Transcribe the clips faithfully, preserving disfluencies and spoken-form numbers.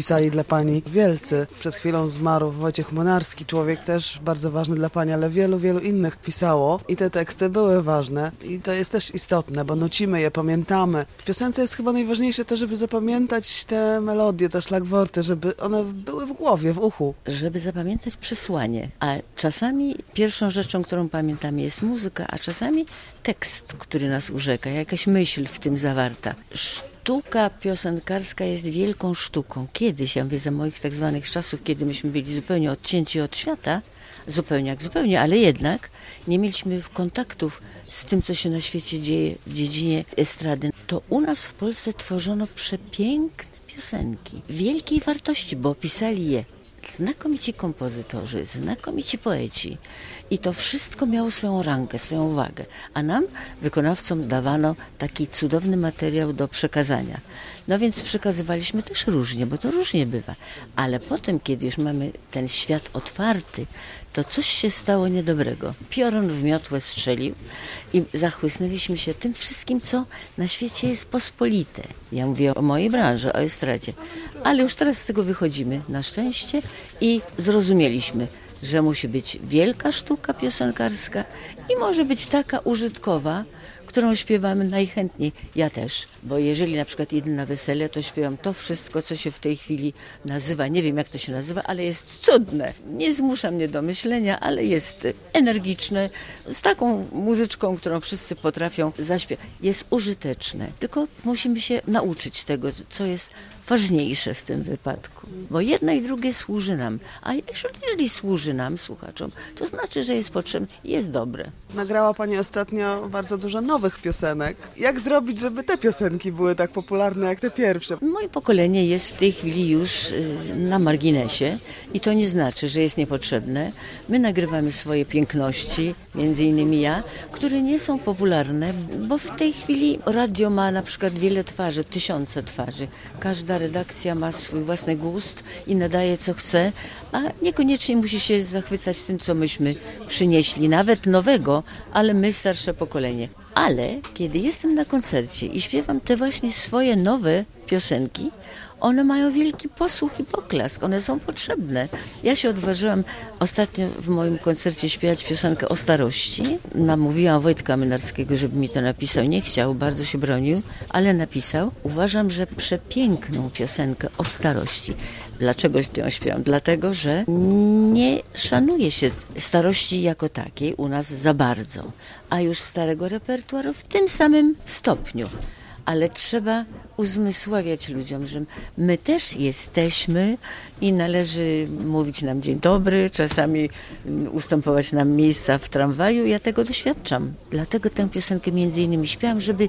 pisali dla pani wielcy. Przed chwilą zmarł Wojciech Młynarski, człowiek też bardzo ważny dla pani, ale wielu, wielu innych pisało i te teksty były ważne i to jest też istotne, bo nucimy je, pamiętamy. W piosence jest chyba najważniejsze to, żeby zapamiętać te melodie, te szlagworty, żeby one były w głowie, w uchu. Żeby zapamiętać przesłanie, a czasami pierwszą rzeczą, którą pamiętamy, jest muzyka, a czasami tekst, który nas urzeka, jakaś myśl w tym zawarta. Sztuka piosenkarska jest wielką sztuką. Kiedyś, ja mówię za moich tak zwanych czasów, kiedy myśmy byli zupełnie odcięci od świata, zupełnie jak zupełnie, ale jednak nie mieliśmy kontaktów z tym, co się na świecie dzieje w dziedzinie estrady. To u nas w Polsce tworzono przepiękne piosenki, wielkiej wartości, bo pisali je znakomici kompozytorzy, znakomici poeci i to wszystko miało swoją rangę, swoją wagę, a nam, wykonawcom, dawano taki cudowny materiał do przekazania. No więc przekazywaliśmy też różnie, bo to różnie bywa, ale potem, kiedy już mamy ten świat otwarty, to coś się stało niedobrego. Piorun w miotłę strzelił i zachłysnęliśmy się tym wszystkim, co na świecie jest pospolite. Ja mówię o mojej branży, o estradzie, ale już teraz z tego wychodzimy na szczęście i zrozumieliśmy, że musi być wielka sztuka piosenkarska i może być taka użytkowa, którą śpiewamy najchętniej. Ja też, bo jeżeli na przykład idę na wesele, to śpiewam to wszystko, co się w tej chwili nazywa, nie wiem jak to się nazywa, ale jest cudne. Nie zmusza mnie do myślenia, ale jest energiczne, z taką muzyczką, którą wszyscy potrafią zaśpiewać. Jest użyteczne, tylko musimy się nauczyć tego, co jest ważniejsze w tym wypadku, bo jedno i drugie służy nam, a jeżeli służy nam, słuchaczom, to znaczy, że jest potrzebne i jest dobre. Nagrała pani ostatnio bardzo dużo nowych piosenek. Jak zrobić, żeby te piosenki były tak popularne jak te pierwsze? Moje pokolenie jest w tej chwili już na marginesie i to nie znaczy, że jest niepotrzebne. My nagrywamy swoje piękności, między innymi ja, które nie są popularne, bo w tej chwili radio ma na przykład wiele twarzy, tysiące twarzy. Każda redakcja ma swój własny gust i nadaje co chce, a niekoniecznie musi się zachwycać tym, co myśmy przynieśli, nawet nowego, ale my starsze pokolenie. Ale kiedy jestem na koncercie i śpiewam te właśnie swoje nowe piosenki, one mają wielki posłuch i poklask, one są potrzebne. Ja się odważyłam ostatnio w moim koncercie śpiewać piosenkę o starości. Namówiłam Wojtka Mynarskiego, żeby mi to napisał. Nie chciał, bardzo się bronił, ale napisał. Uważam, że przepiękną piosenkę o starości. Dlaczego ją śpiewam? Dlatego, że nie szanuje się starości jako takiej u nas za bardzo, a już starego repertuaru w tym samym stopniu. Ale trzeba uzmysławiać ludziom, że my też jesteśmy i należy mówić nam dzień dobry, czasami ustępować nam miejsca w tramwaju. Ja tego doświadczam. Dlatego tę piosenkę między innymi śpiewam, żeby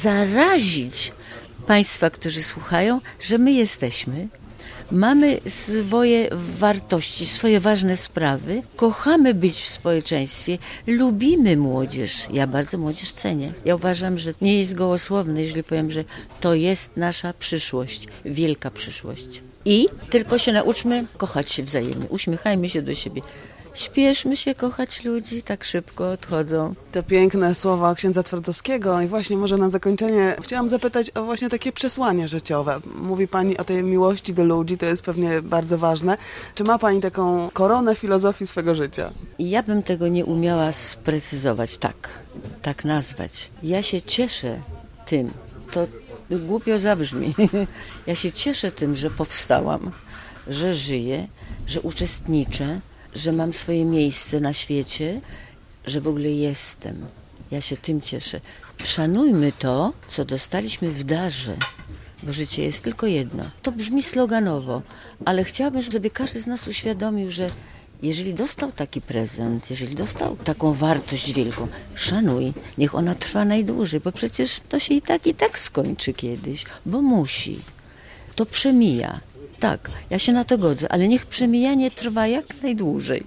zarazić Państwa, którzy słuchają, że my jesteśmy. Mamy swoje wartości, swoje ważne sprawy, kochamy być w społeczeństwie, lubimy młodzież. Ja bardzo młodzież cenię. Ja uważam, że nie jest gołosłowne, jeżeli powiem, że to jest nasza przyszłość, wielka przyszłość. I tylko się nauczmy kochać się wzajemnie, uśmiechajmy się do siebie. Śpieszmy się kochać ludzi, tak szybko odchodzą. Te piękne słowa księdza Twardowskiego i właśnie może na zakończenie chciałam zapytać o właśnie takie przesłanie życiowe. Mówi pani o tej miłości do ludzi, to jest pewnie bardzo ważne. Czy ma pani taką koronę filozofii swego życia? Ja bym tego nie umiała sprecyzować, tak, tak nazwać. Ja się cieszę tym, to głupio zabrzmi, ja się cieszę tym, że powstałam, że żyję, że uczestniczę, że mam swoje miejsce na świecie, że w ogóle jestem. Ja się tym cieszę. Szanujmy to, co dostaliśmy w darze, bo życie jest tylko jedno. To brzmi sloganowo, ale chciałabym, żeby każdy z nas uświadomił, że jeżeli dostał taki prezent, jeżeli dostał taką wartość wielką, szanuj, niech ona trwa najdłużej, bo przecież to się i tak, i tak skończy kiedyś, bo musi. To przemija. Tak, ja się na to godzę, ale niech przemijanie trwa jak najdłużej.